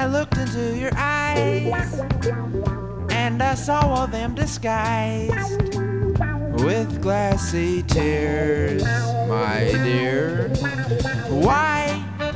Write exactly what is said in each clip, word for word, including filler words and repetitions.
looked into your eyes, and I saw all them disguised with glassy tears, my dear. Why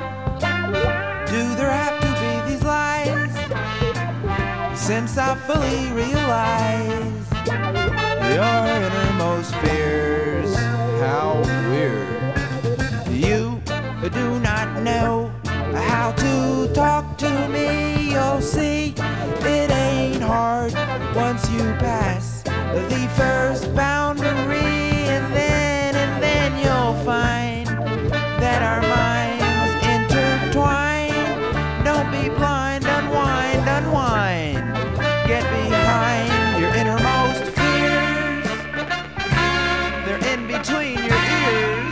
do there have to be these lies? Since I fully realize your innermost fears, how weird. You do not know how to talk to me. You'll see it ain't hard once you pass the first boundary, and then, and then you'll find that our minds intertwine. Don't be blind, unwind, unwind. Get behind your innermost fears. They're in between your ears.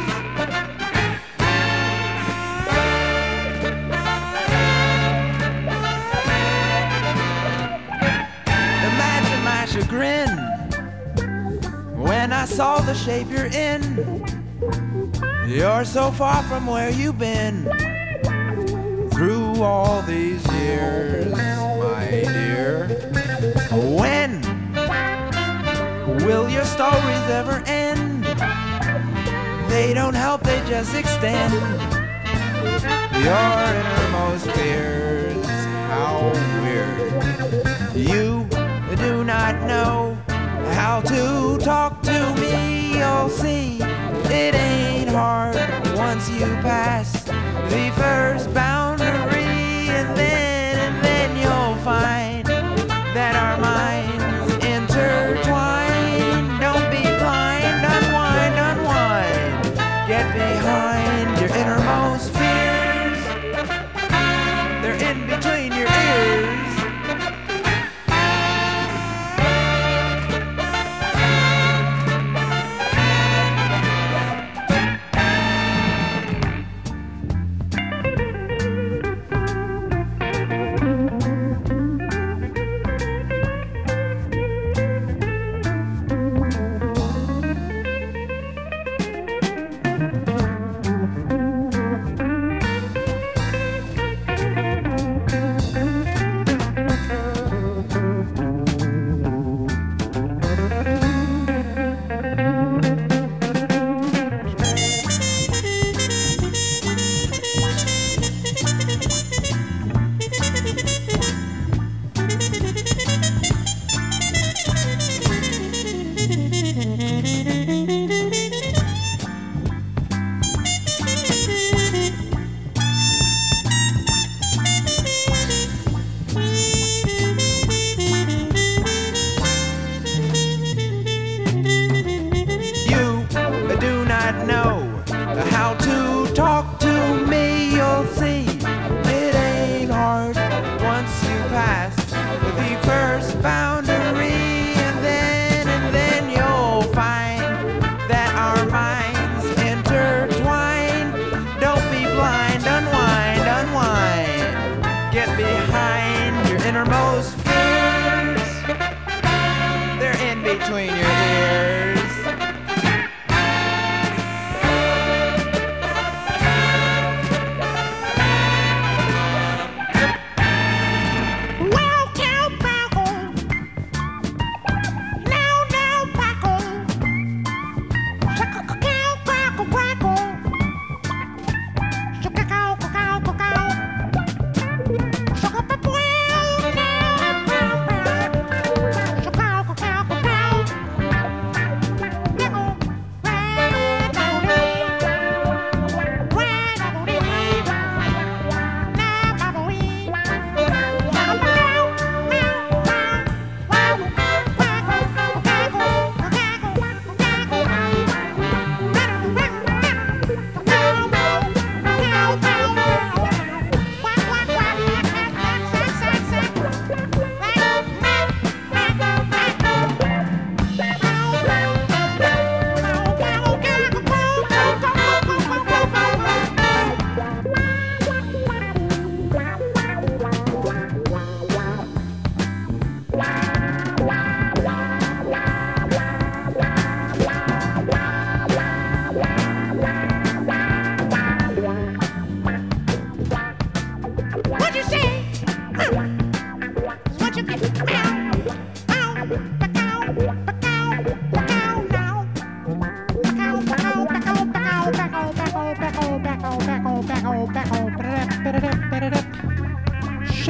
Imagine my chagrin when I saw the shape you're in. You're so far from where you've been through all these years, my dear. When will your stories ever end? They don't help, they just extend your innermost fears. How weird. You do not know how to talk to me. You'll see it ain't hard once you pass the first boundary, and then, and then you'll find that our minds intertwine. Don't be blind, unwind, unwind. Get behind your innermost fears. They're in between your ears.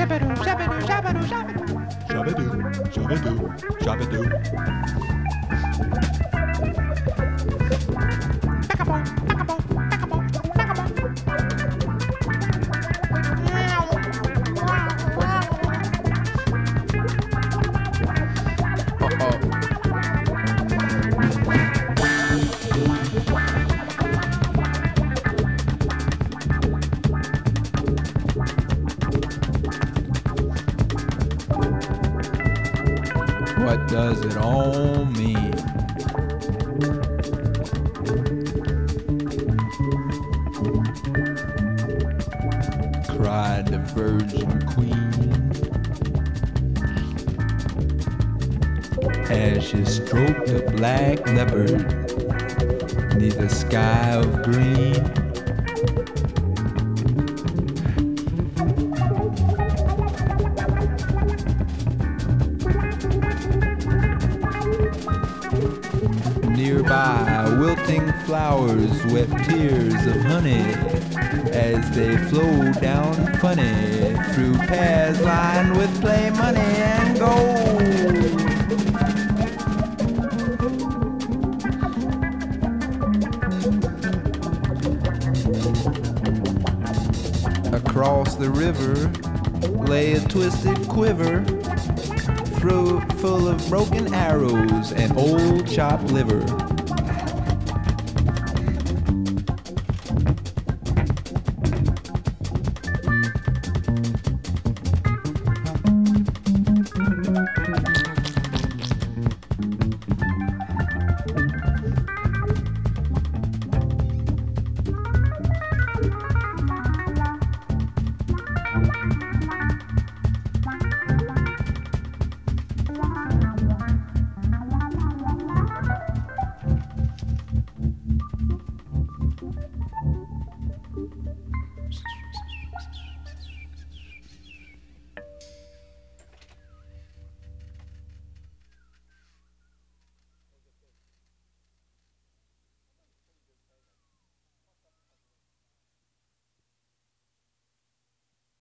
Shabadoo, shabadoo, shabadoo, shabadoo. Shabadoo, shabadoo, shabadoo. Back-a-boom, back-a-boom, back-a-boom, back-a-boom. Uh-oh. What does it all mean? Cried the Virgin Queen as she stroked a black leopard neath a sky of green. Nearby, wilting flowers wept tears of honey as they flowed down funny through paths lined with play money and gold. Across the river lay a twisted quiver, throat full of broken arrows and old chopped liver.